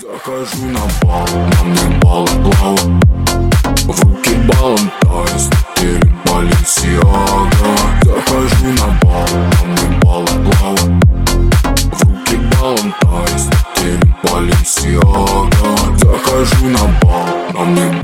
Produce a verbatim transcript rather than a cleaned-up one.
Захожу на бал, на мне балаклава, в руки балантайз, теперь Баленсиага. Захожу на бал, на мне балаклава, в руки балантайз, теперь Баленсиага. Захожу на бал, на мне